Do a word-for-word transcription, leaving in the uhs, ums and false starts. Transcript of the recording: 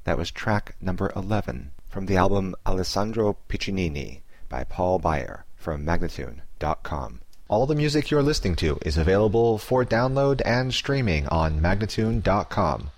That was track number eleven from the album Alessandro Piccinini by Paul Beyer from Magnatune dot com. All the music you're listening to is available for download and streaming on Magnatune dot com.